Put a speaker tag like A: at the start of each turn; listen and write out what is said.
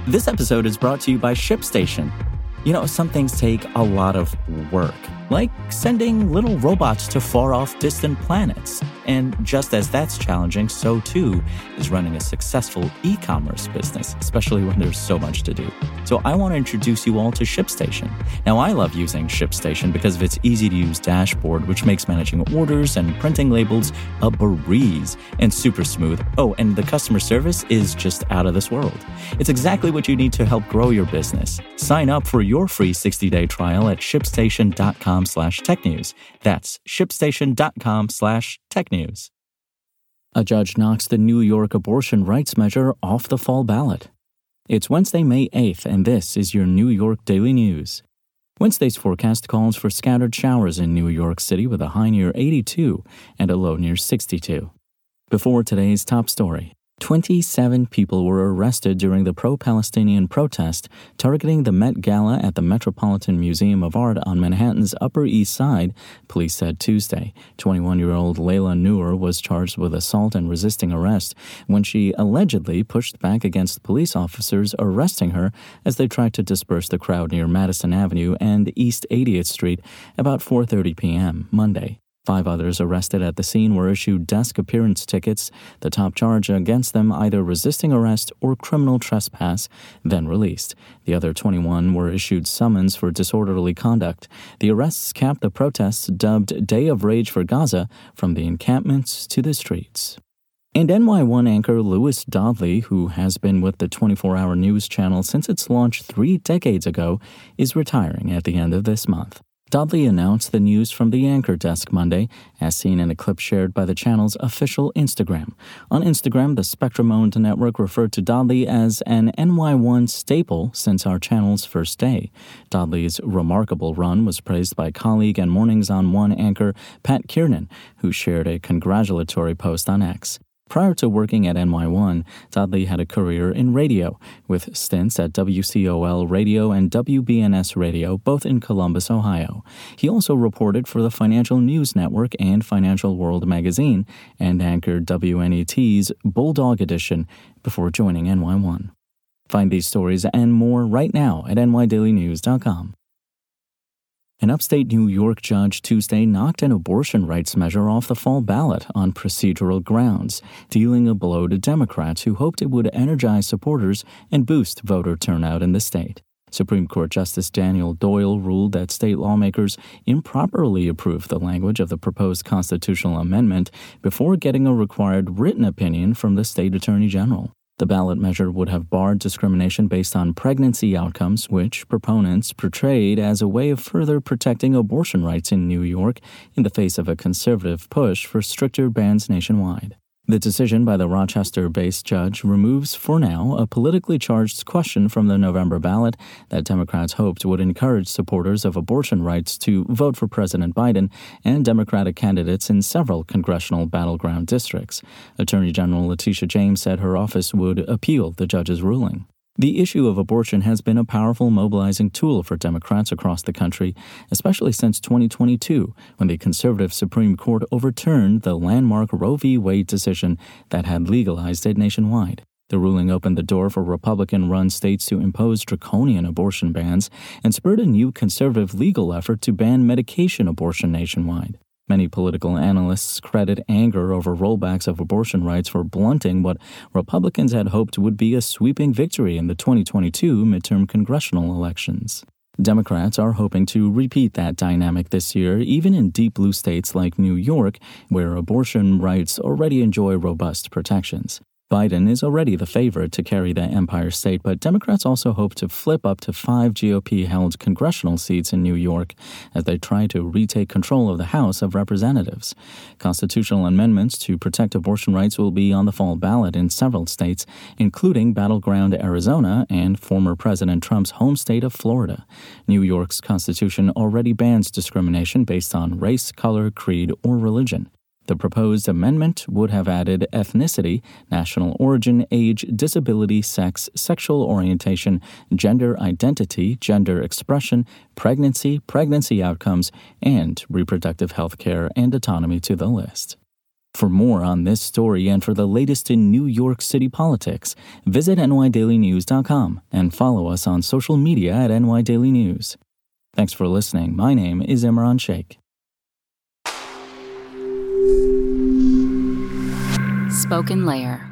A: This episode is brought to you by ShipStation. You know, some things take a lot of work, like sending little robots to far-off distant planets. And just as that's challenging, so too is running a successful e-commerce business, especially when there's so much to do. So I want to introduce you all to ShipStation. Now, I love using ShipStation because of its easy-to-use dashboard, which makes managing orders and printing labels a breeze and super smooth. Oh, and the customer service is just out of this world. It's exactly what you need to help grow your business. Sign up for your free 60-day trial at shipstation.com/technews. That's shipstation.com/technews. A judge knocks the New York abortion rights measure off the fall ballot. It's Wednesday, May 8th, and this is your New York Daily News. Wednesday's forecast calls for scattered showers in New York City with a high near 82 and a low near 62. Before today's top story, 27 people were arrested during the pro-Palestinian protest targeting the Met Gala at the Metropolitan Museum of Art on Manhattan's Upper East Side, police said Tuesday. 21-year-old Layla Noor was charged with assault and resisting arrest when she allegedly pushed back against police officers arresting her as they tried to disperse the crowd near Madison Avenue and East 80th Street about 4:30 p.m. Monday. 5 others arrested at the scene were issued desk appearance tickets, the top charge against them either resisting arrest or criminal trespass, then released. The other 21 were issued summons for disorderly conduct. The arrests capped the protests dubbed Day of Rage for Gaza from the encampments to the streets. And NY1 anchor Lewis Dodley, who has been with the 24-hour news channel since its launch 3 decades ago, is retiring at the end of this month. Dodley announced the news from the anchor desk Monday, as seen in a clip shared by the channel's official Instagram. On Instagram, the Spectrum-owned network referred to Dodley as an NY1 staple since our channel's first day. Dodley's remarkable run was praised by colleague and Mornings on One anchor Pat Kiernan, who shared a congratulatory post on X. Prior to working at NY1, Dodley had a career in radio, with stints at WCOL Radio and WBNS Radio, both in Columbus, Ohio. He also reported for the Financial News Network and Financial World magazine, and anchored WNET's Bulldog Edition before joining NY1. Find these stories and more right now at nydailynews.com. An upstate New York judge Tuesday knocked an abortion rights measure off the fall ballot on procedural grounds, dealing a blow to Democrats who hoped it would energize supporters and boost voter turnout in the state. Supreme Court Justice Daniel Doyle ruled that state lawmakers improperly approved the language of the proposed constitutional amendment before getting a required written opinion from the state attorney general. The ballot measure would have barred discrimination based on pregnancy outcomes, which proponents portrayed as a way of further protecting abortion rights in New York in the face of a conservative push for stricter bans nationwide. The decision by the Rochester-based judge removes, for now, a politically charged question from the November ballot that Democrats hoped would encourage supporters of abortion rights to vote for President Biden and Democratic candidates in several congressional battleground districts. Attorney General Letitia James said her office would appeal the judge's ruling. The issue of abortion has been a powerful mobilizing tool for Democrats across the country, especially since 2022, when the conservative Supreme Court overturned the landmark Roe v. Wade decision that had legalized it nationwide. The ruling opened the door for Republican-run states to impose draconian abortion bans and spurred a new conservative legal effort to ban medication abortion nationwide. Many political analysts credit anger over rollbacks of abortion rights for blunting what Republicans had hoped would be a sweeping victory in the 2022 midterm congressional elections. Democrats are hoping to repeat that dynamic this year, even in deep blue states like New York, where abortion rights already enjoy robust protections. Biden is already the favorite to carry the Empire State, but Democrats also hope to flip up to 5 GOP-held congressional seats in New York as they try to retake control of the House of Representatives. Constitutional amendments to protect abortion rights will be on the fall ballot in several states, including battleground Arizona and former President Trump's home state of Florida. New York's constitution already bans discrimination based on race, color, creed, or religion. The proposed amendment would have added ethnicity, national origin, age, disability, sex, sexual orientation, gender identity, gender expression, pregnancy, pregnancy outcomes, and reproductive health care and autonomy to the list. For more on this story and for the latest in New York City politics, visit nydailynews.com and follow us on social media at nydailynews. Thanks for listening. My name is Imran Sheikh.
B: SpokenLayer.